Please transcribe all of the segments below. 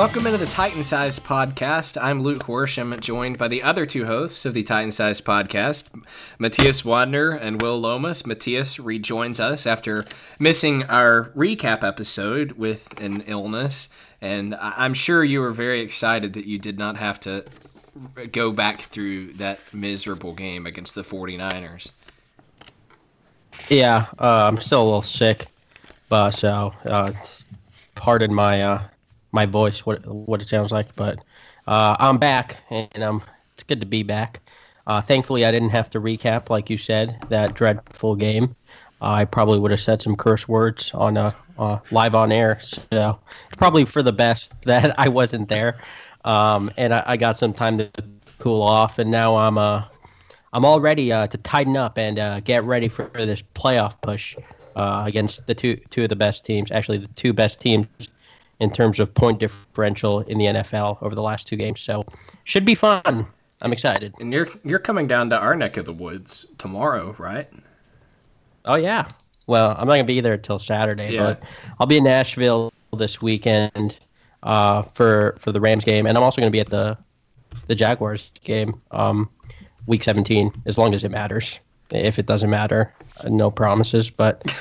Welcome into the Titan Sized Podcast. I'm Luke Horsham, joined by the other two hosts of the Titan Sized Podcast, Matthias Wadner and Will Lomas. Matthias rejoins us after missing our recap episode with an illness, and I'm sure you were very excited that you did not have to go back through that miserable game against the 49ers. Yeah, I'm still a little sick, but so pardon my voice, what it sounds like, but I'm back, and it's good to be back. Thankfully, I didn't have to recap, like you said, that dreadful game. I probably would have said some curse words on live on air, so probably for the best that I wasn't there, and I got some time to cool off, and now I'm all ready to tighten up and get ready for this playoff push against the two of the best teams, actually the two best teams in terms of point differential in the NFL over the last two games. So should be fun. I'm excited. And you're coming down to our neck of the woods tomorrow, right? Oh, yeah. Well, I'm not going to be there till Saturday, but I'll be in Nashville this weekend for the Rams game, and I'm also going to be at the Jaguars game, Week 17, as long as it matters. If it doesn't matter, no promises, but...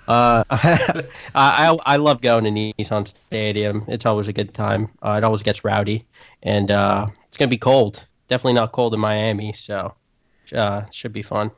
I love going to Nissan Stadium. It's always a good time. It always gets rowdy, and it's gonna be cold. Definitely not cold in Miami, so should be fun.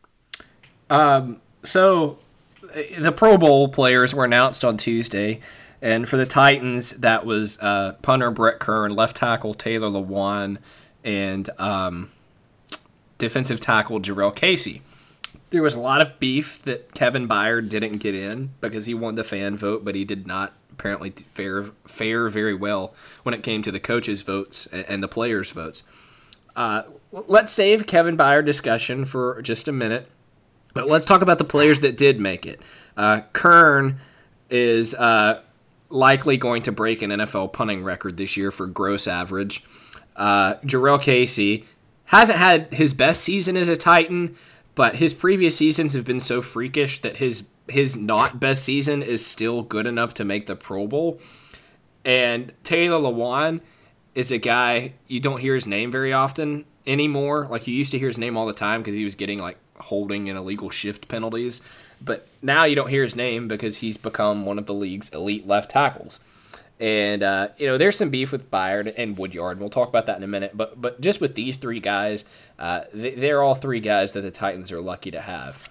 So the Pro Bowl players were announced on Tuesday, and for the Titans, that was punter Brett Kern, left tackle Taylor Lewan, and defensive tackle Jarrell Casey. There was a lot of beef that Kevin Byard didn't get in because he won the fan vote, but he did not apparently fare very well when it came to the coaches' votes and the players' votes. Let's save Kevin Byard discussion for just a minute, but let's talk about the players that did make it. Kern is likely going to break an NFL punting record this year for gross average. Jarrell Casey hasn't had his best season as a Titan, but his previous seasons have been so freakish that his not best season is still good enough to make the Pro Bowl. And Taylor Lewan is a guy, you don't hear his name very often anymore. Like, you used to hear his name all the time because he was getting, like, holding and illegal shift penalties. But now you don't hear his name because he's become one of the league's elite left tackles. And, there's some beef with Byard and Woodyard, and we'll talk about that in a minute. But just with these three guys, they're all three guys that the Titans are lucky to have.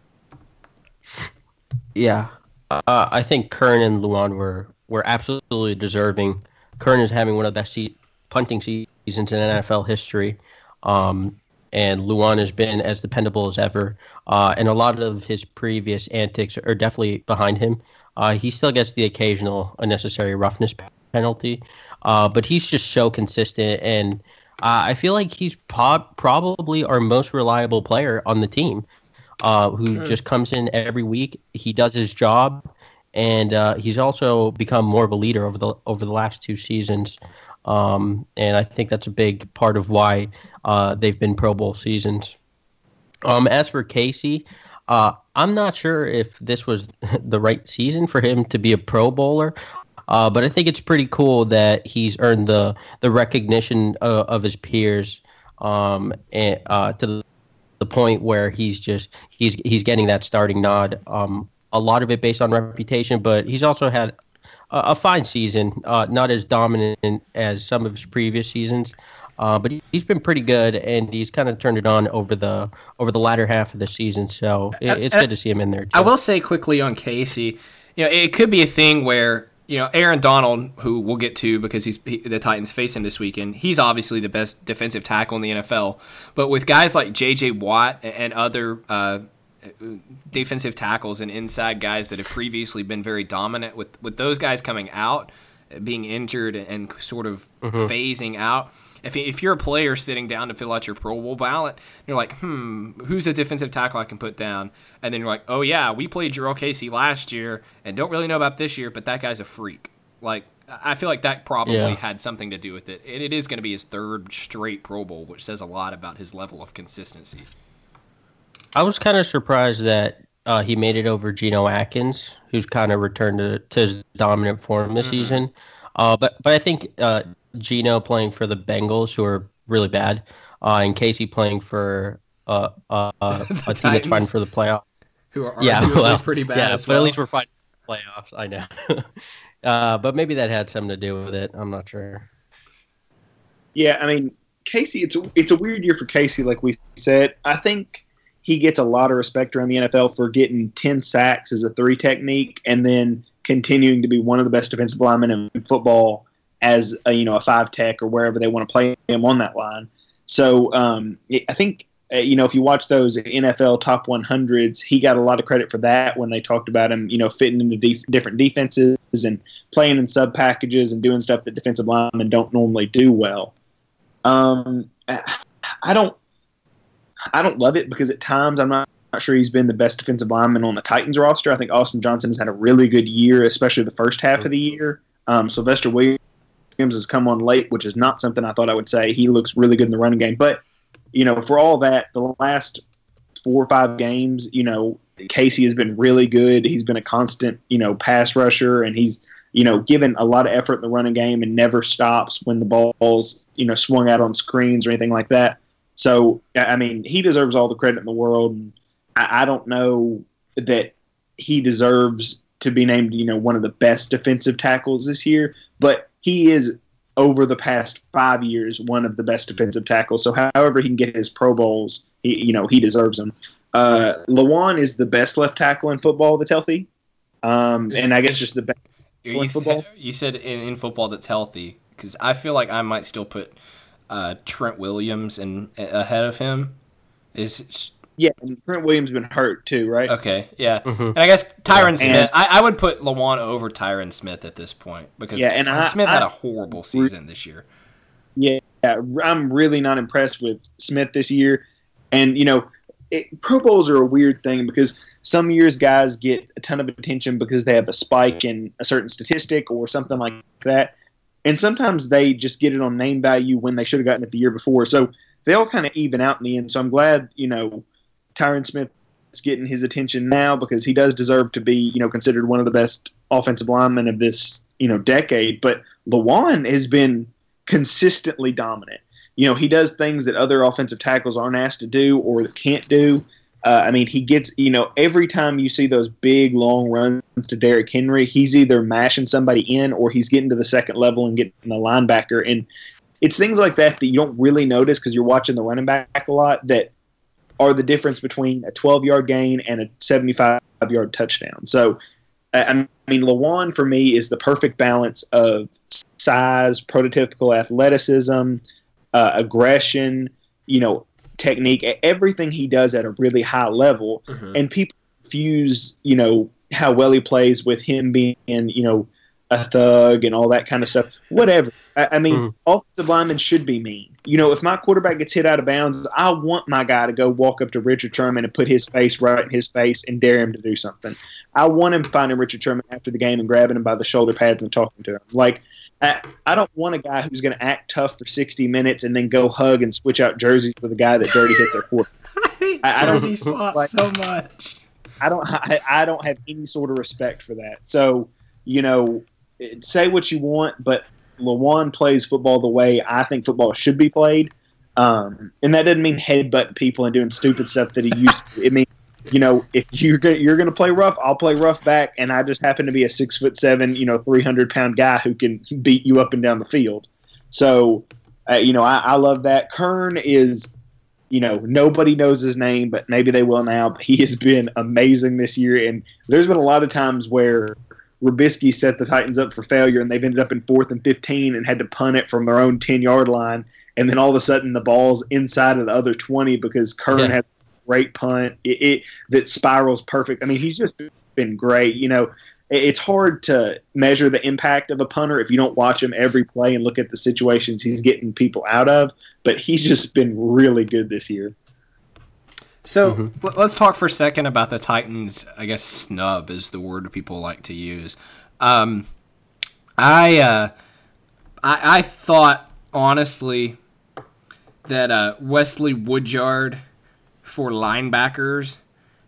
Yeah. I think Kern and Lewan were absolutely deserving. Kern is having one of the best punting seasons in NFL history. And Lewan has been as dependable as ever. And a lot of his previous antics are definitely behind him. He still gets the occasional unnecessary roughness penalty, but he's just so consistent, and I feel like he's probably our most reliable player on the team, who just comes in every week. He does his job, and he's also become more of a leader over the last two seasons, and I think that's a big part of why they've been Pro Bowl seasons. As for Casey, I'm not sure if this was the right season for him to be a Pro Bowler, but I think it's pretty cool that he's earned the recognition of his peers, and to the point where he's getting that starting nod. A lot of it based on reputation, but he's also had a fine season, not as dominant as some of his previous seasons. But he's been pretty good, and he's kind of turned it on over the latter half of the season. So it's good to see him in there too. I will say quickly on Casey, it could be a thing where Aaron Donald, who we'll get to because the Titans face him this weekend, he's obviously the best defensive tackle in the NFL. But with guys like J.J. Watt and other defensive tackles and inside guys that have previously been very dominant, with those guys coming out, being injured and sort of phasing out. If you're a player sitting down to fill out your Pro Bowl ballot, you're like, who's a defensive tackle I can put down? And then you're like, oh, yeah, we played Jarrell Casey last year and don't really know about this year, but that guy's a freak. Like, I feel like that probably had something to do with it. And it is going to be his third straight Pro Bowl, which says a lot about his level of consistency. I was kind of surprised that he made it over Geno Atkins, who's kind of returned to his dominant form this season. But I think Gino playing for the Bengals, who are really bad, and Casey playing for a The team that's fighting Titans, for the playoffs. who are Yeah, arguably well, pretty bad yeah, as but at well. least we're fighting for the playoffs. I know. But maybe that had something to do with it. I'm not sure. Yeah, I mean, Casey, it's a weird year for Casey, like we said. I think he gets a lot of respect around the NFL for getting 10 sacks as a three technique and then continuing to be one of the best defensive linemen in football as a five tech or wherever they want to play him on that line. So I think if you watch those NFL top 100s, he got a lot of credit for that when they talked about him, fitting into different defenses and playing in sub packages and doing stuff that defensive linemen don't normally do well. I don't love it because at times I'm not sure he's been the best defensive lineman on the Titans roster. I think Austin Johnson has had a really good year, especially the first half of the year. Sylvester Williams has come on late, which is not something I thought I would say. He looks really good in the running game. But, for all that, the last 4 or 5 games, Casey has been really good. He's been a constant, pass rusher, and he's, given a lot of effort in the running game and never stops when the ball's, swung out on screens or anything like that. So, I mean, he deserves all the credit in the world. And I don't know that he deserves to be named, one of the best defensive tackles this year, but he is, over the past 5 years, one of the best defensive tackles. So however he can get his Pro Bowls, he deserves them. Lewan is the best left tackle in football that's healthy. And I guess just the best in football. You said in football that's healthy, because I feel like I might still put Trent Williams ahead of him. Yeah, and Trent Williams has been hurt too, right? Okay, yeah. Mm-hmm. And I guess Tyron Smith, I would put Lewan over Tyron Smith at this point, because Smith had a horrible season this year. Yeah, I'm really not impressed with Smith this year. And, Pro Bowls are a weird thing because some years guys get a ton of attention because they have a spike in a certain statistic or something like that. And sometimes they just get it on name value when they should have gotten it the year before. So they all kind of even out in the end. So I'm glad, Tyron Smith is getting his attention now because he does deserve to be, considered one of the best offensive linemen of this, decade. But Lewan has been consistently dominant. He does things that other offensive tackles aren't asked to do or that can't do. He gets, every time you see those big, long runs to Derrick Henry, he's either mashing somebody in or he's getting to the second level and getting a linebacker. And it's things like that you don't really notice because you're watching the running back a lot that are the difference between a 12-yard gain and a 75-yard touchdown. So, Lewan for me is the perfect balance of size, prototypical athleticism, aggression, technique, everything he does at a really high level. Mm-hmm. And people confuse, how well he plays with him being, a thug and all that kind of stuff. Whatever. Offensive linemen should be mean. If my quarterback gets hit out of bounds, I want my guy to go walk up to Richard Sherman and put his face right in his face and dare him to do something. I want him finding Richard Sherman after the game and grabbing him by the shoulder pads and talking to him. Like, I don't want a guy who's going to act tough for 60 minutes and then go hug and switch out jerseys with a guy that dirty hit their quarterback. I hate jersey swap so much. I don't have any sort of respect for that. So, say what you want, but Lewan plays football the way I think football should be played. And that doesn't mean headbutting people and doing stupid stuff that he used to. It means, if you're going to play rough, I'll play rough back. And I just happen to be a 6'7", 300-pound guy who can beat you up and down the field. So, I love that. Kern is, nobody knows his name, but maybe they will now. But he has been amazing this year. And there's been a lot of times where Rubisky set the Titans up for failure, and they've ended up in 4th and 15 and had to punt it from their own 10-yard line. And then all of a sudden the ball's inside of the other 20 because Kern had a great punt. That spirals perfect. He's just been great. It's hard to measure the impact of a punter if you don't watch him every play and look at the situations he's getting people out of. But he's just been really good this year. So let's talk for a second about the Titans. I guess snub is the word people like to use. I thought honestly that Wesley Woodyard for linebackers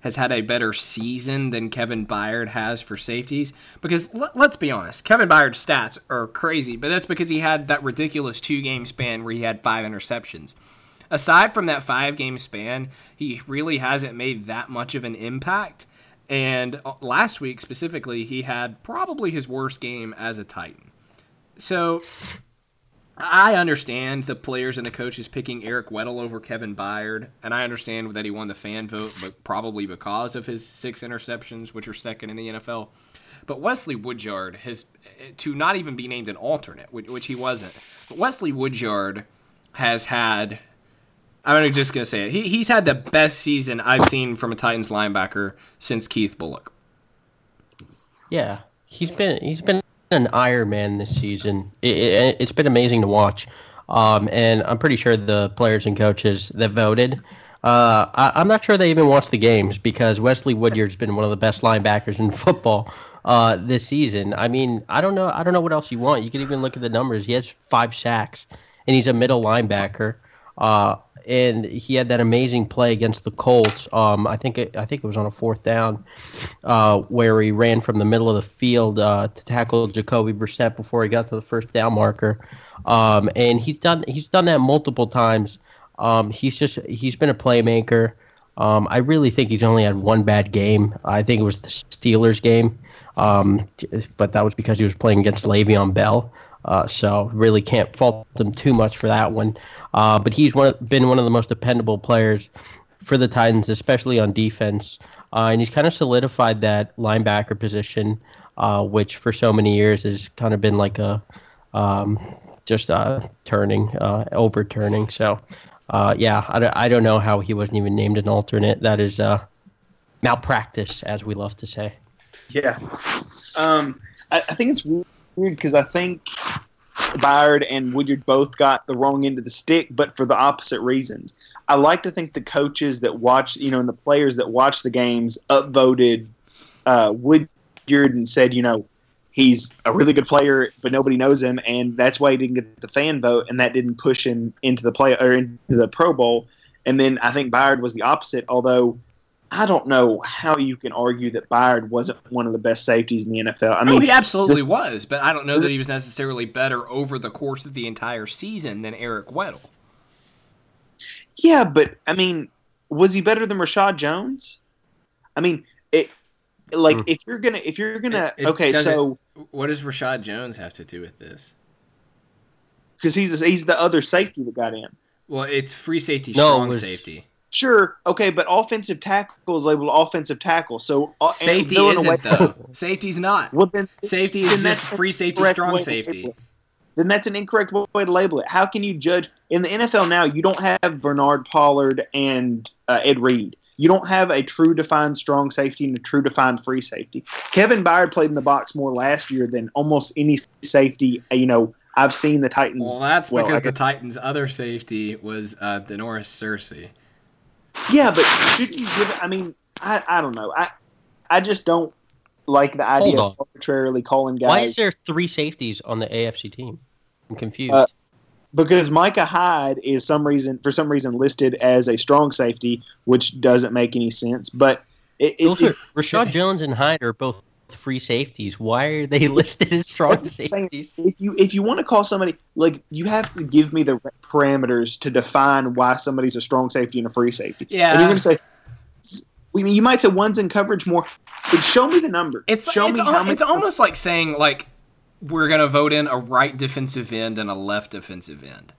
has had a better season than Kevin Byard has for safeties. Because let's be honest, Kevin Byard's stats are crazy, but that's because he had that ridiculous 2-game span where he had 5 interceptions. Aside from that 5-game span, he really hasn't made that much of an impact. And last week specifically, he had probably his worst game as a Titan. So I understand the players and the coaches picking Eric Weddle over Kevin Byard, and I understand that he won the fan vote, but probably because of his 6 interceptions, which are second in the NFL. But Wesley Woodyard has, to not even be named an alternate, which he wasn't, but Wesley Woodyard has had, I'm just going to say it, he's had the best season I've seen from a Titans linebacker since Keith Bullock. Yeah, he's been an Iron Man this season. It's been amazing to watch, and I'm pretty sure the players and coaches that voted, I'm not sure they even watched the games because Wesley Woodyard's been one of the best linebackers in football this season. I mean, I don't know what else you want. You can even look at the numbers. He has 5 sacks, and he's a middle linebacker. And he had that amazing play against the Colts. I think it was on a 4th down, where he ran from the middle of the field to tackle Jacoby Brissett before he got to the first down marker. And he's done that multiple times. He's been a playmaker. I really think he's only had one bad game. I think it was the Steelers game, but that was because he was playing against Le'Veon Bell. So really can't fault him too much for that one. But he's been one of the most dependable players for the Titans, especially on defense. And he's kind of solidified that linebacker position, which for so many years has kind of been like a overturning. So, I don't know how he wasn't even named an alternate. That is malpractice, as we love to say. Yeah. I think it's weird because I think Byard and Woodyard both got the wrong end of the stick, but for the opposite reasons. I like to think the coaches that watch, and the players that watch the games upvoted Woodyard and said, he's a really good player, but nobody knows him, and that's why he didn't get the fan vote, and that didn't push him into the Pro Bowl. And then I think Byard was the opposite, although I don't know how you can argue that Byard wasn't one of the best safeties in the NFL. I mean, he absolutely was, but I don't know that he was necessarily better over the course of the entire season than Eric Weddle. Yeah, but I mean, was he better than Rashad Jones? I mean, if you're gonna, so what does Rashad Jones have to do with this? Because he's the other safety that got in. Well, it's free safety, strong safety. Sure, okay, but offensive tackle is labeled offensive tackle. So safety isn't though. Safety's not. Well, then safety is just free safety, strong safety. Then that's an incorrect way to label it. How can you judge in the NFL now? You don't have Bernard Pollard and Ed Reed. You don't have a true defined strong safety and a true defined free safety. Kevin Byard played in the box more last year than almost any safety. I've seen the Titans. Well, that's because the Titans' other safety was Denoris Searcy. Yeah, but shouldn't you give it? I mean, I don't know. I just don't like the idea of arbitrarily calling guys. Why is there 3 safeties on the AFC team? I'm confused. Because Micah Hyde is for some reason listed as a strong safety, which doesn't make any sense. But Rashad Jones and Hyde are both free safeties. Why are they listed as strong safeties? If you want to call somebody, you have to give me the parameters to define why somebody's a strong safety and a free safety. Yeah. And you're going to say, you might say one's in coverage more, but show me the number. It's almost like saying, we're going to vote in a right defensive end and a left defensive end.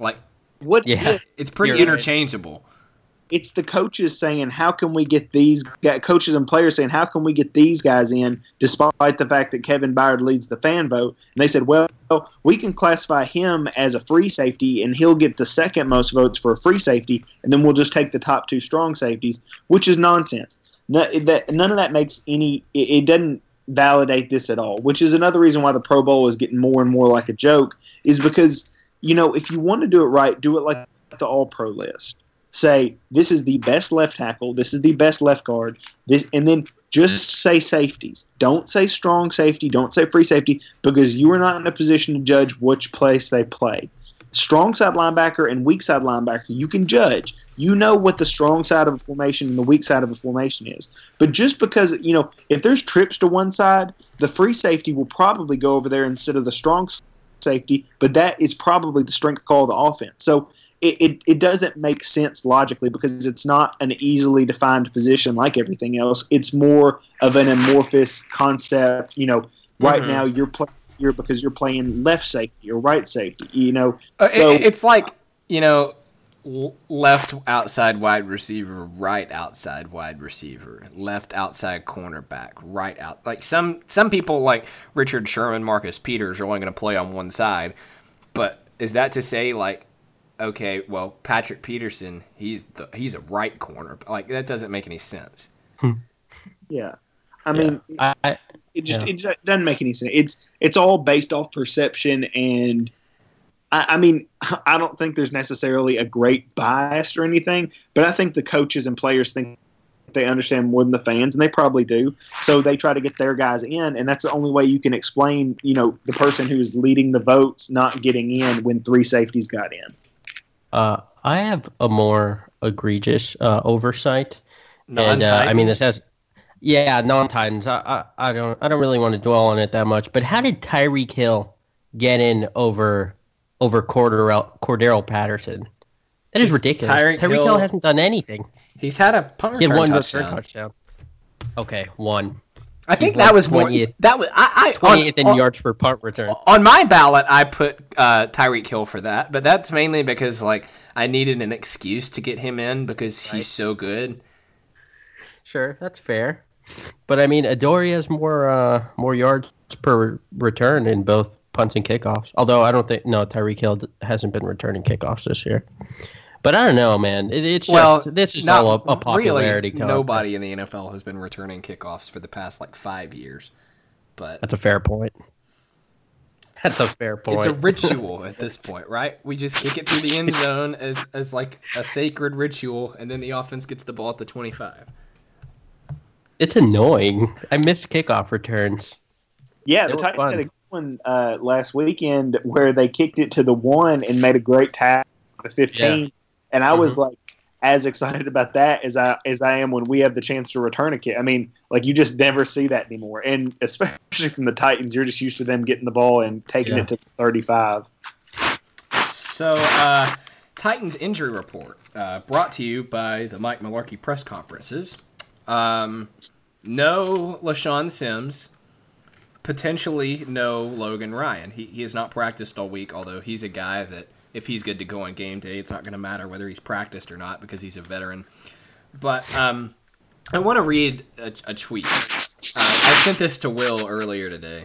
It's pretty interchangeable. It's the coaches saying, how can we get these guys, coaches and players saying, how can we get these guys in despite the fact that Kevin Byard leads the fan vote? And they said, well, we can classify him as a free safety and he'll get the second most votes for a free safety, and then we'll just take the top 2 strong safeties, which is nonsense. None of that makes it doesn't validate this at all, which is another reason why the Pro Bowl is getting more and more like a joke, is because, if you want to do it right, do it like the All-Pro list. Say, this is the best left tackle, this is the best left guard, and then just say safeties. Don't say strong safety, don't say free safety, because you are not in a position to judge which place they play. strong side linebacker and weak side linebacker, you can judge. You know what the strong side of a formation and the weak side of a formation is. But just because, if there's trips to one side, the free safety will probably go over there instead of the strong safety, but that is probably the strength call of the offense. So it doesn't make sense logically because it's not an easily defined position like everything else. It's more of an amorphous concept. Right now you're playing here because you're playing left safety or right safety. So it's like left outside wide receiver, right outside wide receiver, left outside cornerback, right out. Like some people like Richard Sherman, Marcus Peters are only going to play on one side, but is that to say like, okay, well Patrick Peterson, he's a right corner. Like that doesn't make any sense. Yeah, I mean, it just doesn't make any sense. It's all based off perception and. I mean, I don't think there's necessarily a great bias or anything, but I think the coaches and players think they understand more than the fans, and they probably do. So they try to get their guys in, and that's the only way you can explain, the person who's leading the votes not getting in when 3 safeties got in. I have a more egregious oversight, and I mean this has, non-Titans. I don't really want to dwell on it that much, but how did Tyreek Hill get in over Cordero Patterson? That is ridiculous. Tyreek Hill hasn't done anything. He's had a punt return touchdown. Okay, one. I think that was 20th. That was 20th in yards per punt return. On my ballot, I put Tyreek Hill for that, but that's mainly because I needed an excuse to get him in because he's so good. Sure, that's fair. But I mean, Adoree has more yards per return in both punts and kickoffs. Although I don't think Tyreek Hill hasn't been returning kickoffs this year. But I don't know, man. This is all a popularity contest. Nobody in the NFL has been returning kickoffs for the past 5 years. But that's a fair point. It's a ritual at this point, right? We just kick it through the end zone as like a sacred ritual, and then the offense gets the ball at the 25. It's annoying. I miss kickoff returns. Yeah, the Titans had a good one last weekend where they kicked it to the 1 and made a great tackle at the 15. Yeah. And I was as excited about that as I am when we have the chance to return a kick. I mean, you just never see that anymore. And especially from the Titans, you're just used to them getting the ball and taking it to 35. So, Titans injury report brought to you by the Mike Mularkey press conferences. No LaShawn Sims. Potentially no Logan Ryan. He has not practiced all week, although he's a guy that if he's good to go on game day, it's not going to matter whether he's practiced or not because he's a veteran. But I want to read a tweet. I sent this to Will earlier today.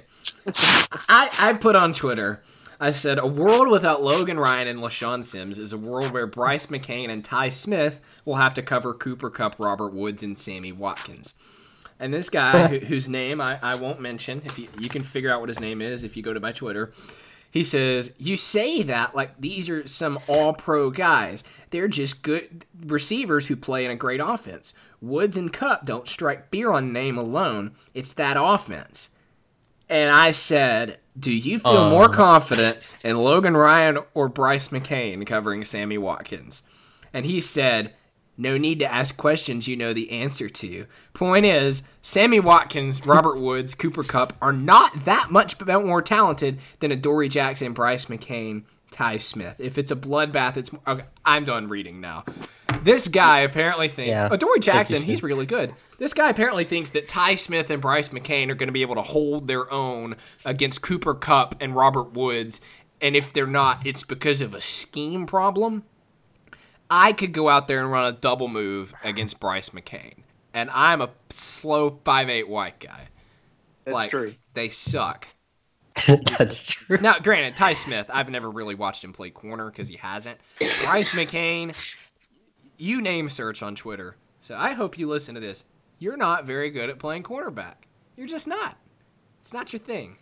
I put on Twitter, I said, a world without Logan Ryan and LaShawn Sims is a world where Bryce McCain and Ty Smith will have to cover Cooper Kupp, Robert Woods, and Sammy Watkins. And this guy, whose name I won't mention, if you can figure out what his name is if you go to my Twitter, he says, you say that like these are some all-pro guys. They're just good receivers who play in a great offense. Woods and Kupp don't strike fear on name alone. It's that offense. And I said, do you feel more confident in Logan Ryan or Bryce McCain covering Sammy Watkins? And he said, no need to ask questions you know the answer to. Point is, Sammy Watkins, Robert Woods, Cooper Kupp are not that much more talented than Adoree Jackson, Bryce McCain, Ty Smith. If it's a bloodbath, it's... Okay, I'm done reading now. This guy apparently thinks... Adoree Jackson, he's really good. This guy apparently thinks that Ty Smith and Bryce McCain are going to be able to hold their own against Cooper Kupp and Robert Woods, and if they're not, it's because of a scheme problem. I could go out there and run a double move against Bryce McCain, and I'm a slow 5'8" white guy. That's true. They suck. That's true. Now, granted, Ty Smith, I've never really watched him play corner because he hasn't. Bryce McCain, you name search on Twitter, so I hope you listen to this. You're not very good at playing cornerback. You're just not. It's not your thing.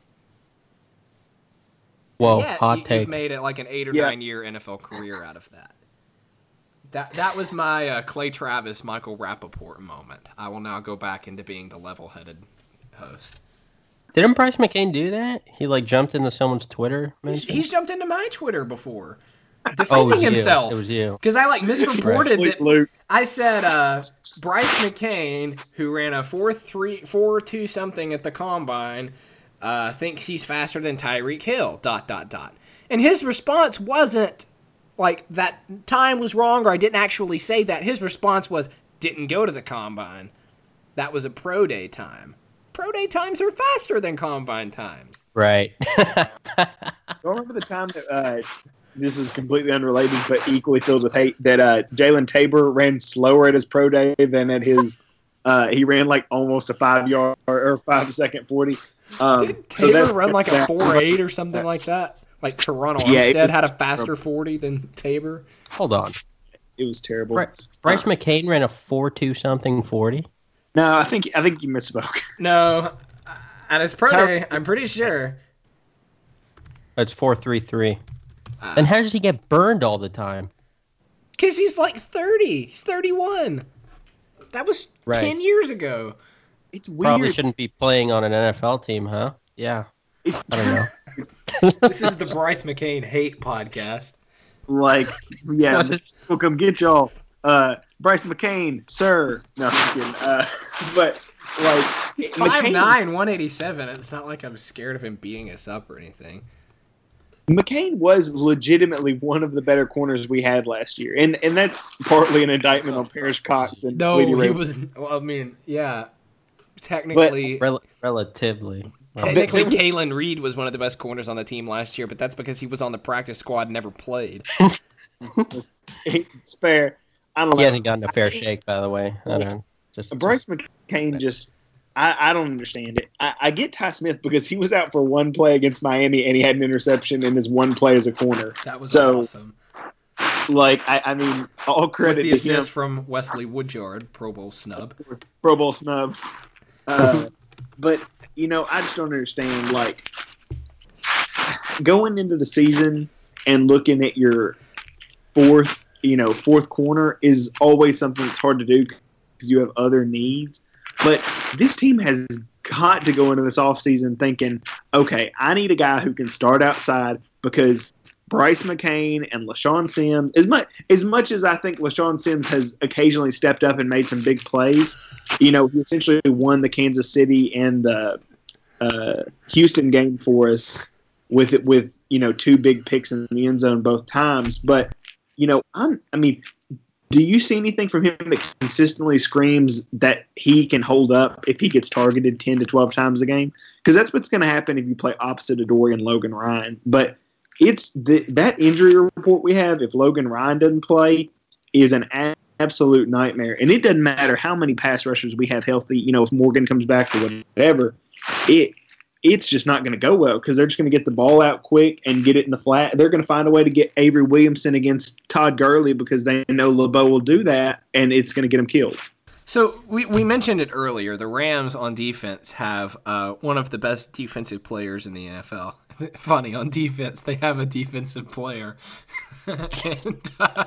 Well, hot take. You've made it like an 8 or 9 year NFL career out of that. That was my Clay Travis, Michael Rappaport moment. I will now go back into being the level-headed host. Didn't Bryce McCain do that? He jumped into someone's Twitter mention? He's jumped into my Twitter before. defending you. himself. It was you. Because I misreported Luke, that. Luke. I said Bryce McCain, who ran a 4.2 something at the combine, thinks he's faster than Tyreek Hill. ... And his response wasn't like that time was wrong, or I didn't actually say that. His response was, didn't go to the combine. That was a pro day time. Pro day times are faster than combine times. Right. Don't remember the time that this is completely unrelated but equally filled with hate that Jalen Tabor ran slower at his pro day than at his he ran like almost a 5 yard or 5 second 40. Did Tabor run like a 4.8 or something like that? Like Toronto Armstead had a faster 40 than Tabor? Hold on. It was terrible. Bryce McCain ran a 4.2 something 40. No, I think you misspoke. No, at his pro day, I'm pretty sure. It's 4.33. Then how does he get burned all the time? Because he's like 30. He's 31. That was 10 years ago. It's weird. Probably shouldn't be playing on an NFL team, huh? Yeah. I don't know. This is the Bryce McCain hate podcast. Like, yeah, we'll come get y'all. Bryce McCain, sir. No, I'm kidding. But, like... He's 5'9", 187. It's not like I'm scared of him beating us up or anything. McCain was legitimately one of the better corners we had last year. And that's partly an indictment on Parrish Cox. And no, Lady he Ray. was... Well, I mean, yeah. Technically... Relatively. Technically, Kalen Reed was one of the best corners on the team last year, but that's because he was on the practice squad and never played. It's fair. I don't know. He hasn't gotten a fair shake, by the way. I don't know. Bryce McCain just... I don't understand it. I get Ty Smith because he was out for one play against Miami and he had an interception in his one play as a corner. That was awesome. Like, I mean, all credit With the to assist him. from Wesley Woodyard, Pro Bowl snub. Pro Bowl snub. But, you know, I just don't understand, like, going into the season and looking at your fourth corner is always something that's hard to do because you have other needs. But this team has got to go into this offseason thinking, okay, I need a guy who can start outside because Bryce McCain and LaShawn Sims, as much as I think LaShawn Sims has occasionally stepped up and made some big plays, you know, he essentially won the Kansas City and the Houston game for us with you know, 2 big picks in the end zone both times. But, you know, do you see anything from him that consistently screams that he can hold up if he gets targeted 10 to 12 times a game? Because that's what's going to happen if you play opposite Adoree and Logan Ryan. But it's that injury report we have, if Logan Ryan doesn't play, is an absolute nightmare. And it doesn't matter how many pass rushers we have healthy. You know, if Morgan comes back or whatever, it's just not going to go well because they're just going to get the ball out quick and get it in the flat. They're going to find a way to get Avery Williamson against Todd Gurley because they know LeBeau will do that, and it's going to get him killed. So we mentioned it earlier. The Rams on defense have one of the best defensive players in the NFL. Funny, on defense, they have a defensive player. And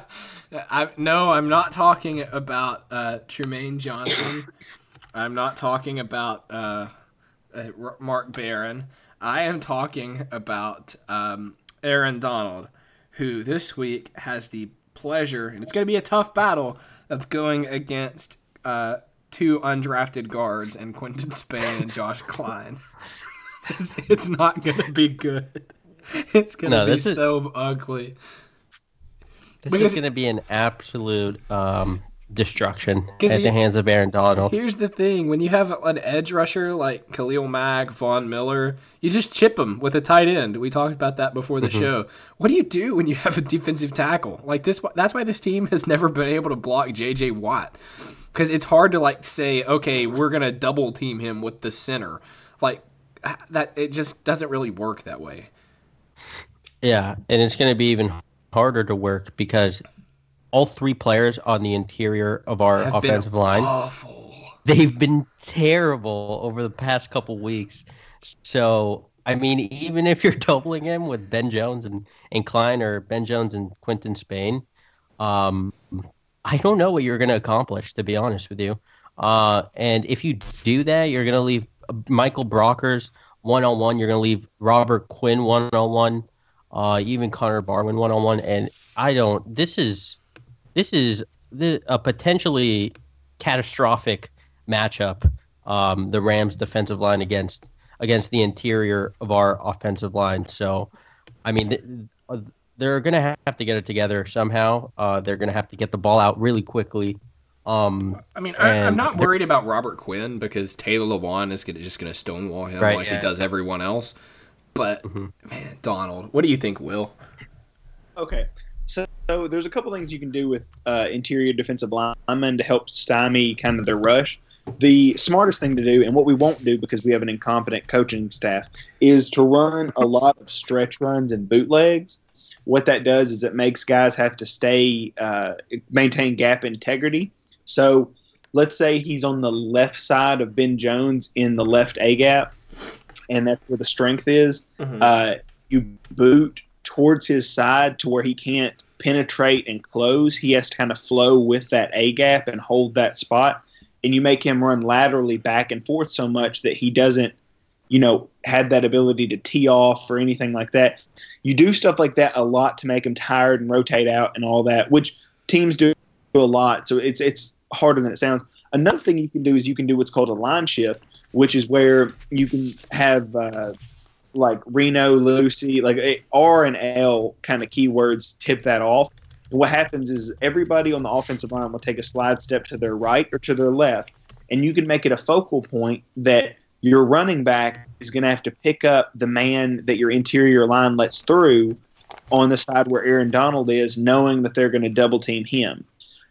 I'm not talking about Tremaine Johnson. I'm not talking about Mark Barron. I am talking about Aaron Donald, who this week has the pleasure, and it's going to be a tough battle, of going against 2 undrafted guards and Quentin Spain and Josh Klein. It's not going to be good. It's going to be so ugly. This is going to be an absolute destruction at the hands of Aaron Donald. Here's the thing. When you have an edge rusher like Khalil Mack, Von Miller, you just chip them with a tight end. We talked about that before the show. What do you do when you have a defensive tackle? Like this? That's why this team has never been able to block J.J. Watt. Because it's hard to say, okay, we're going to double team him with the center. That it just doesn't really work that way. Yeah, and it's going to be even harder to work because all 3 players on the interior of our offensive line, awful. They've been terrible over the past couple weeks. So, I mean, even if you're doubling him with Ben Jones and Klein or Ben Jones and Quentin Spain, I don't know what you're going to accomplish, to be honest with you. And if you do that, you're going to leave Michael Brockers one-on-one. You're going to leave Robert Quinn one-on-one. even Connor Barwin one-on-one. And this is a potentially catastrophic matchup. The Rams defensive line against the interior of our offensive line. So, I mean, they're going to have to get it together somehow. They're going to have to get the ball out really quickly. I mean, I'm not worried about Robert Quinn because Taylor Lewan is just going to stonewall him like he does everyone else. But, man, Donald, what do you think, Will? Okay. So there's a couple things you can do with interior defensive linemen to help stymie kind of their rush. The smartest thing to do, and what we won't do because we have an incompetent coaching staff, is to run a lot of stretch runs and bootlegs. What that does is it makes guys have to maintain gap integrity. So let's say he's on the left side of Ben Jones in the left A gap, and that's where the strength is. Mm-hmm. You boot towards his side to where he can't penetrate and close. He has to kind of flow with that A gap and hold that spot. And you make him run laterally back and forth so much that he doesn't, have that ability to tee off or anything like that. You do stuff like that a lot to make him tired and rotate out and all that, which teams do a lot. So it's harder than it sounds. Another thing you can do is you can do what's called a line shift, which is where you can have like Reno, Lucy, like R and L kind of keywords tip that off. What happens is everybody on the offensive line will take a slide step to their right or to their left, and you can make it a focal point that your running back is going to have to pick up the man that your interior line lets through on the side where Aaron Donald is, knowing that they're going to double team him.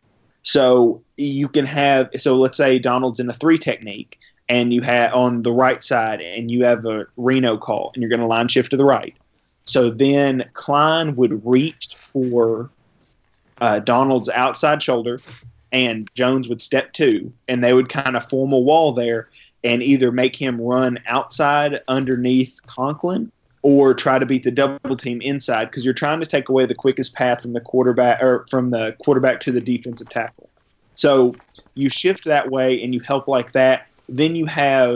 So you can let's say Donald's in a 3 technique, and you have on the right side, and you have a Reno call, and you're going to line shift to the right. So then Klein would reach for Donald's outside shoulder, and Jones would step 2, and they would kind of form a wall there and either make him run outside underneath Conklin or try to beat the double team inside, because you're trying to take away the quickest path from the quarterback to the defensive tackle. So you shift that way and you help like that. Then you have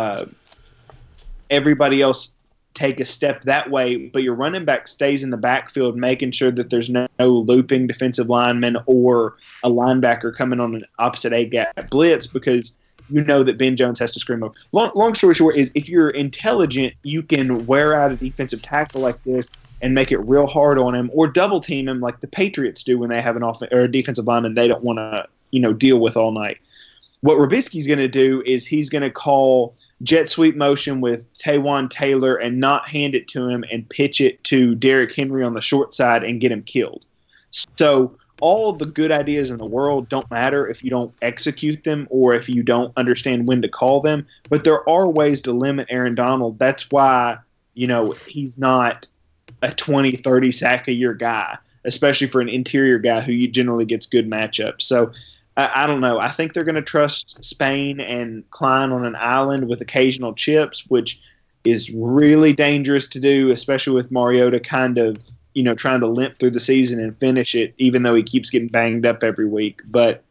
everybody else take a step that way, but your running back stays in the backfield, making sure that there's no looping defensive lineman or a linebacker coming on an opposite A-gap blitz, because you know that Ben Jones has to scream over. Long story short is, if you're intelligent, you can wear out a defensive tackle like this and make it real hard on him, or double team him like the Patriots do when they have a defensive lineman they don't want to deal with all night. What Robisky's going to do is he's going to call jet sweep motion with Taywan Taylor and not hand it to him and pitch it to Derrick Henry on the short side and get him killed. So all the good ideas in the world don't matter if you don't execute them or if you don't understand when to call them. But there are ways to limit Aaron Donald. That's why, he's not a 20, 30 sack a year guy, especially for an interior guy who generally gets good matchups. So I don't know. I think they're going to trust Spain and Klein on an island with occasional chips, which is really dangerous to do, especially with Mariota kind of, trying to limp through the season and finish it, even though he keeps getting banged up every week. But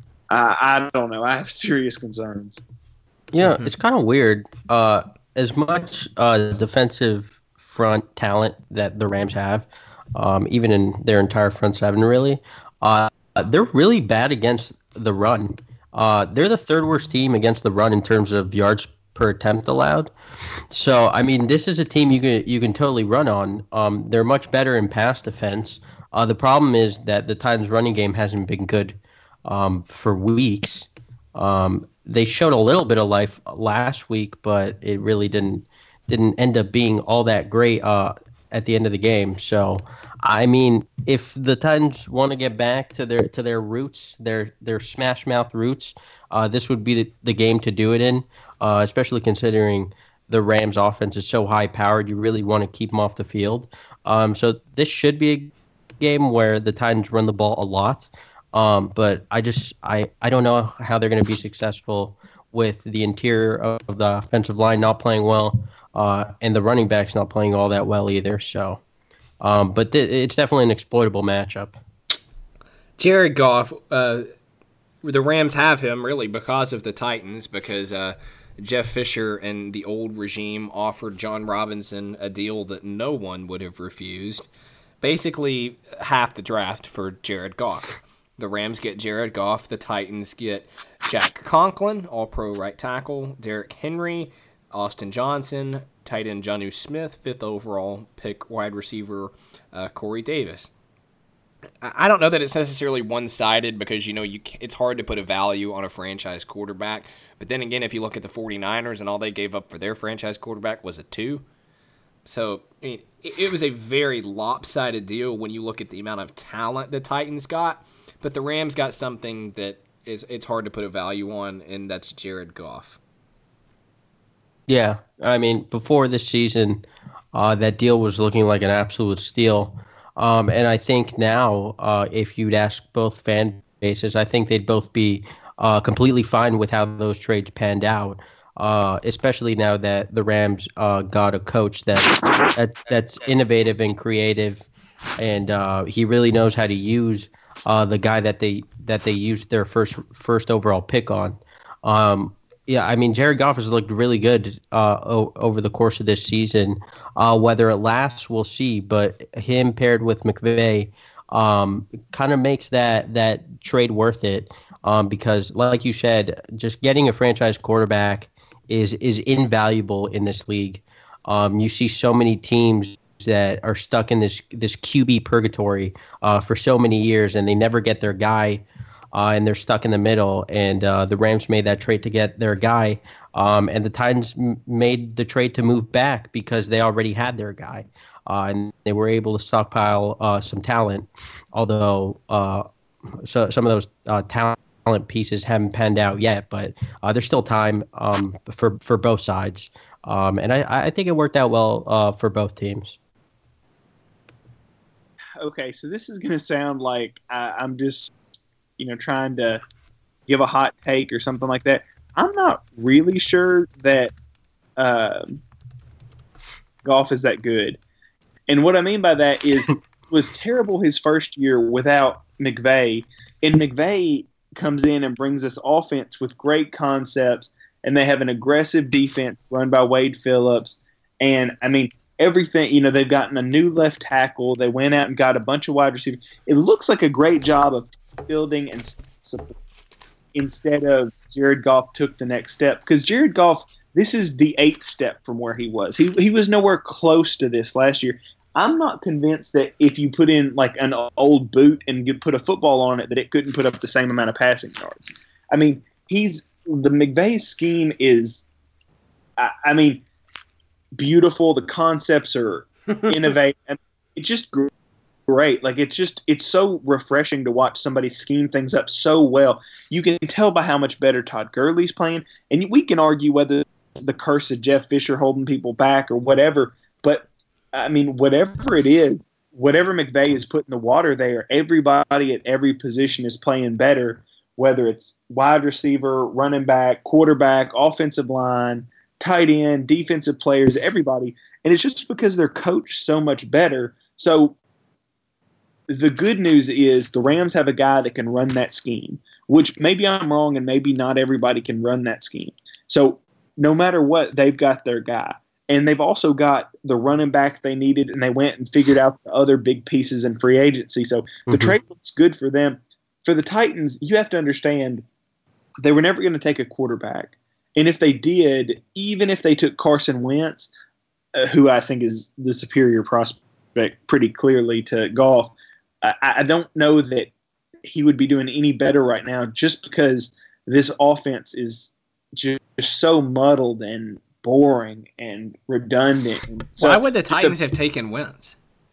I don't know. I have serious concerns. Yeah, It's kind of weird. As much defensive front talent that the Rams have, even in their entire front seven, really, they're really bad against the run. They're the 3rd worst team against the run in terms of yards per attempt allowed. So, I mean, this is a team you can totally run on. They're much better in pass defense. The problem is that the Titans' running game hasn't been good for weeks. They showed a little bit of life last week, but it really didn't end up being all that great at the end of the game. So, I mean, if the Titans want to get back to their roots, their smash mouth roots, this would be the game to do it in, especially considering the Rams' offense is so high powered. You really want to keep them off the field. So this should be a game where the Titans run the ball a lot. But I don't know how they're going to be successful with the interior of the offensive line not playing well, and the running backs not playing all that well either. So, but it's definitely an exploitable matchup. Jared Goff, the Rams have him really because of the Titans, because Jeff Fisher and the old regime offered John Robinson a deal that no one would have refused. Basically, half the draft for Jared Goff. The Rams get Jared Goff. The Titans get Jack Conklin, all-pro right tackle, Derrick Henry, Austin Johnson, tight end Jonnu Smith, 5th overall pick wide receiver Corey Davis. I don't know that it's necessarily one-sided because, it's hard to put a value on a franchise quarterback. But then again, if you look at the 49ers and all they gave up for their franchise quarterback was a 2. So, it was a very lopsided deal when you look at the amount of talent the Titans got. But the Rams got something that it's hard to put a value on, and that's Jared Goff. Yeah, I mean, before this season, that deal was looking like an absolute steal. And I think now, if you'd ask both fan bases, I think they'd both be completely fine with how those trades panned out, especially now that the Rams got a coach that's innovative and creative, and he really knows how to use the guy that they used their first overall pick on. Yeah, I mean, Jared Goff has looked really good over the course of this season. Whether it lasts, we'll see. But him paired with McVay kind of makes that trade worth it because, like you said, just getting a franchise quarterback is invaluable in this league. You see so many teams that are stuck in this QB purgatory for so many years, and they never get their guy. And they're stuck in the middle, and the Rams made that trade to get their guy, and the Titans made the trade to move back because they already had their guy, and they were able to stockpile some talent, although so some of those talent pieces haven't panned out yet, but there's still time for both sides, and I think it worked out well for both teams. Okay, so this is going to sound like I'm just trying to give a hot take or something like that. I'm not really sure that Goff is that good. And what I mean by that is it was terrible his first year without McVay. And McVay comes in and brings this offense with great concepts, and they have an aggressive defense run by Wade Phillips. And, I mean, everything, they've gotten a new left tackle. They went out and got a bunch of wide receivers. It looks like a great job of building and support instead of Jared Goff took the next step, because Jared Goff, this is the 8th step from where he was. He was nowhere close to this last year. I'm not convinced that if you put in like an old boot and you put a football on it, that it couldn't put up the same amount of passing yards. I mean, the McVay scheme is, I mean, beautiful. The concepts are innovative. It's just great. Like, it's so refreshing to watch somebody scheme things up so well. You can tell by how much better Todd Gurley's playing, and we can argue whether the curse of Jeff Fisher holding people back or whatever, but I mean, whatever it is, whatever McVay is putting the water there, everybody at every position is playing better, whether it's wide receiver, running back, quarterback, offensive line, tight end, defensive players, everybody. And it's just because they're coached so much better. So the good news is the Rams have a guy that can run that scheme, which maybe I'm wrong and maybe not everybody can run that scheme. So no matter what, they've got their guy. And they've also got the running back they needed, and they went and figured out the other big pieces in free agency. So the trade looks good for them. For the Titans, you have to understand they were never going to take a quarterback. And if they did, even if they took Carson Wentz, who I think is the superior prospect pretty clearly to Goff, I don't know that he would be doing any better right now just because this offense is just so muddled and boring and redundant. So why would the Titans have taken Wentz?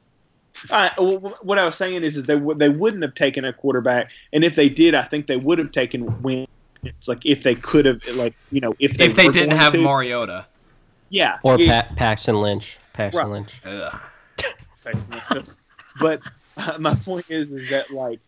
What I was saying is they wouldn't have taken a quarterback, and if they did, I think they would have taken Wentz. Like if they could have, if they didn't have Mariota, yeah, or Paxton Lynch. Lynch. Ugh. Paxton Lynch. But my point is that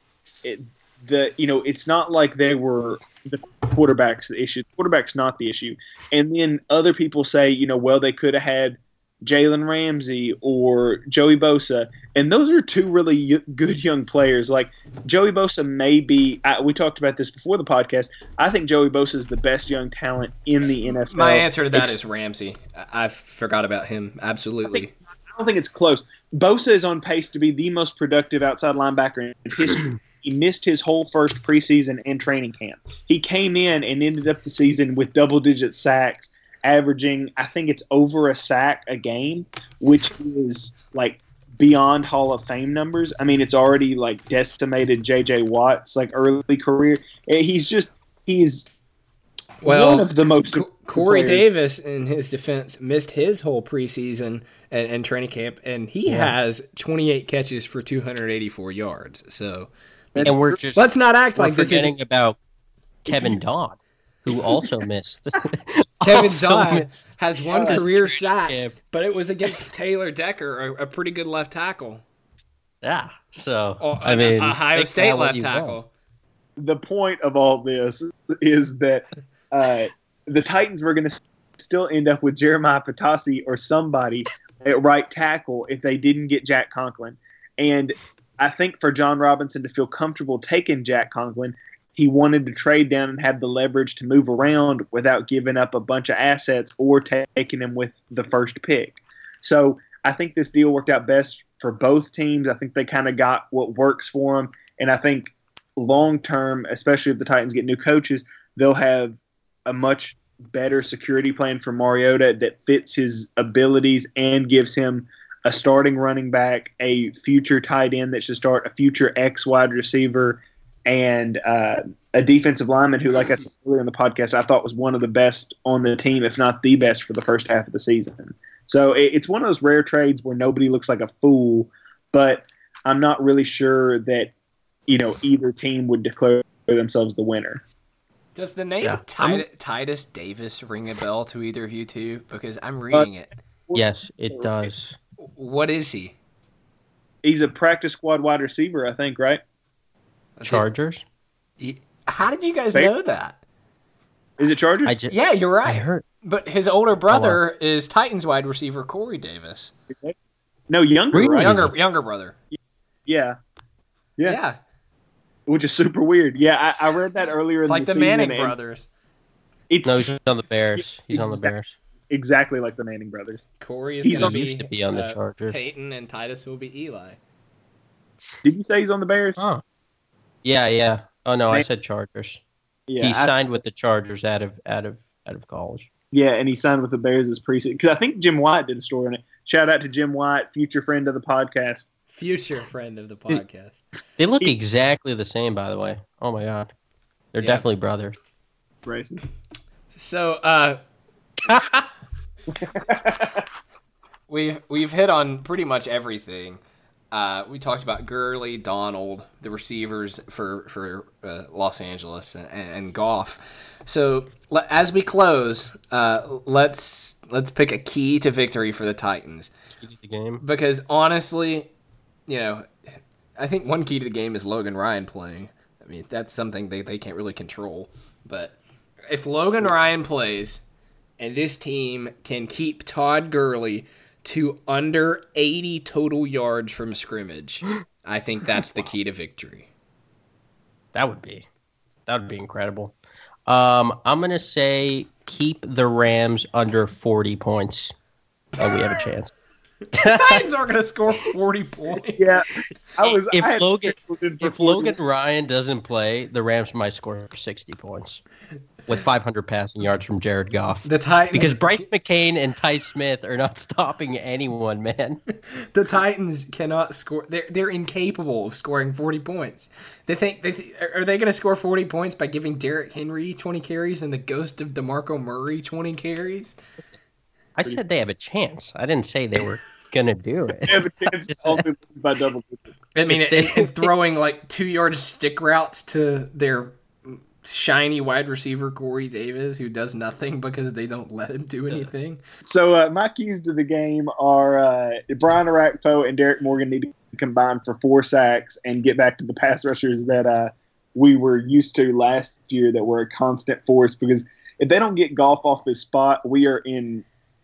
it's not like they were the quarterback's the issue. The quarterback's not the issue. And then other people say, well, they could have had Jalen Ramsey or Joey Bosa, and those are two really good young players. Like Joey Bosa may be. We talked about this before the podcast. I think Joey Bosa is the best young talent in the NFL. My answer to that is Ramsey. I forgot about him. Absolutely. I don't think it's close. Bosa is on pace to be the most productive outside linebacker in history. He missed his whole first preseason and training camp. He came in and ended up the season with double-digit sacks, averaging, I think it's over a sack a game, which is like beyond Hall of Fame numbers. I mean, it's already like decimated J.J. Watt's like early career. He's one of the most. Corey Davis, in his defense, missed his whole preseason and training camp, and he has 28 catches for 284 yards. So, and let's not act like this is forgetting about Kevin Dodd, who also missed. Kevin Dodd has one career sack, but it was against Taylor Decker, a pretty good left tackle. Yeah, so Ohio State left tackle. The point of all this is that the Titans were going to still end up with Jeremiah Patasi or somebody at right tackle if they didn't get Jack Conklin. And I think for John Robinson to feel comfortable taking Jack Conklin, he wanted to trade down and have the leverage to move around without giving up a bunch of assets or taking him with the first pick. So I think this deal worked out best for both teams. I think they kind of got what works for them. And I think long term, especially if the Titans get new coaches, they'll have a much better security plan for Mariota that fits his abilities and gives him a starting running back, a future tight end that should start, a future X wide receiver, and a defensive lineman who, like I said earlier in the podcast, I thought was one of the best on the team, if not the best, for the first half of the season. So it's one of those rare trades where nobody looks like a fool, but I'm not really sure that either team would declare themselves the winner. Does the name Titus Davis ring a bell to either of you two? Because I'm reading it. Yes, it does. What is he? He's a practice squad wide receiver, I think, right? Chargers? How did you guys know that? Is it Chargers? Yeah, you're right. I heard. But his older brother is Titans wide receiver Corey Davis. No, younger, Really? right? Younger brother. Yeah. Which is super weird. Yeah, I read that earlier in the season. It's like the Manning brothers. No, he's on the Bears. He's on the Bears. Exactly like the Manning brothers. Corey is used to be on the Chargers. Peyton, and Titus will be Eli. Did you say he's on the Bears? Oh. Yeah. Oh no, I said Chargers. Yeah, he signed with the Chargers out of college. Yeah, and he signed with the Bears as preseason. Because I think Jim White did a story on it. Shout out to Jim White, future friend of the podcast. Future friend of the podcast. They look exactly the same, by the way. Oh my god, they're definitely brothers. Racing. So, we've hit on pretty much everything. We talked about Gurley, Donald, the receivers for Los Angeles, and Goff. So as we close, let's pick a key to victory for the Titans. Key to the game. Because honestly, I think one key to the game is Logan Ryan playing. I mean, that's something they can't really control. But if Logan Ryan plays and this team can keep Todd Gurley to under 80 total yards from scrimmage, I think that's the key to victory. That would be incredible. I'm going to say keep the Rams under 40 points, and we have a chance. The Titans aren't going to score 40 points. Yeah, If Logan Ryan doesn't play, the Rams might score 60 points with 500 passing yards from Jared Goff. The Titans, because Bryce McCain and Ty Smith are not stopping anyone, man. The Titans cannot score. They're incapable of scoring 40 points. Are they going to score 40 points by giving Derrick Henry 20 carries and the ghost of DeMarco Murray 20 carries? I said they have a chance. I didn't say they were going to do it. They have a chance to only lose by double digits. I mean, and throwing like 2-yard stick routes to their shiny wide receiver Corey Davis, who does nothing because they don't let him do anything. So my keys to the game are Brian Orakpo and Derek Morgan need to combine for 4 sacks and get back to the pass rushers that we were used to last year that were a constant force, because if they don't get Goff off his spot, we are in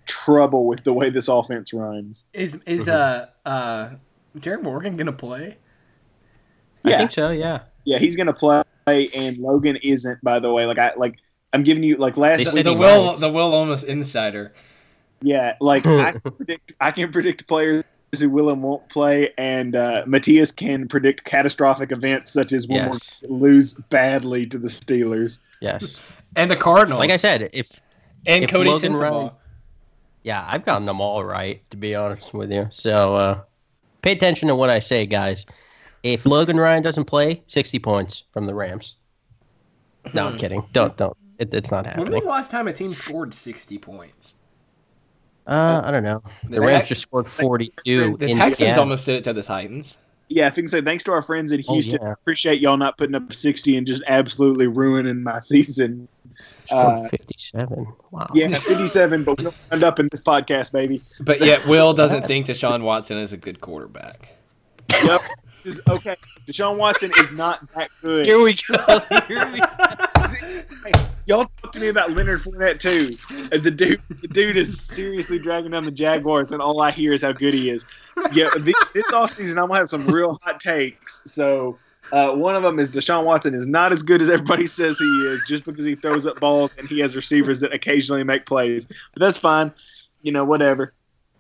trouble with the way this offense runs. Is Jared Morgan gonna play? I think so. Yeah. Yeah, he's gonna play, and Logan isn't. By the way, I'm giving you like last. They said The he Will might. Almost insider. Yeah, like I can predict players who will and won't play, and Matthias can predict catastrophic events such as when Yes. we lose badly to the Steelers. Yes. And the Cardinals. Like I said, if Cody Logan Sensabaugh. Ryan- yeah, I've gotten them all right, to be honest with you. So pay attention to what I say, guys. If Logan Ryan doesn't play, 60 points from the Rams. No, I'm kidding. Don't. It's not When happening. was the last time a team scored 60 points? I don't know. The The Rams Tex- just scored 42 The in Texans Seattle. almost did it to the Titans. Yeah, I think so. Thanks to our friends in Houston. yeah. Appreciate y'all not putting up 60 and just absolutely ruining my season. Scored 57. Wow. Yeah, 57, but we don't end up in this podcast, baby. But yet Will doesn't think Deshaun Watson is a good quarterback. Yep. Okay, Deshaun Watson is not that good. Here we go. Here we go. Hey, y'all talk to me about Leonard Fournette too. The dude is seriously dragging down the Jaguars, and all I hear is how good he is. Yeah, this offseason I'm gonna have some real hot takes. So one of them is Deshaun Watson is not as good as everybody says he is, just because he throws up balls and he has receivers that occasionally make plays. But that's fine. Whatever.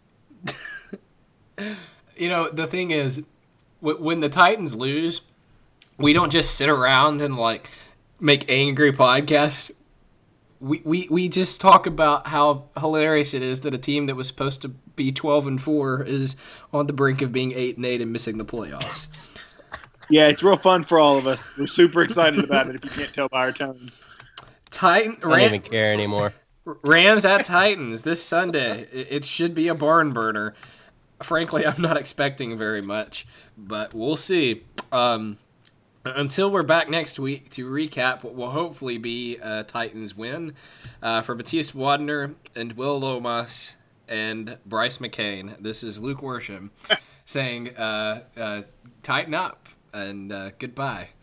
The thing is, when the Titans lose, we don't just sit around and make angry podcasts. We just talk about how hilarious it is that a team that was supposed to be 12-4 is on the brink of being 8-8 and missing the playoffs. Yeah, it's real fun for all of us. We're super excited about it. If you can't tell by our tones. I don't even care anymore. Rams at Titans this Sunday. It should be a barn burner. Frankly, I'm not expecting very much, but we'll see. Until we're back next week to recap what will hopefully be a Titans win. For Matthias Wadner and Will Lomas and Bryce McCain, this is Luke Worsham saying tighten up and goodbye.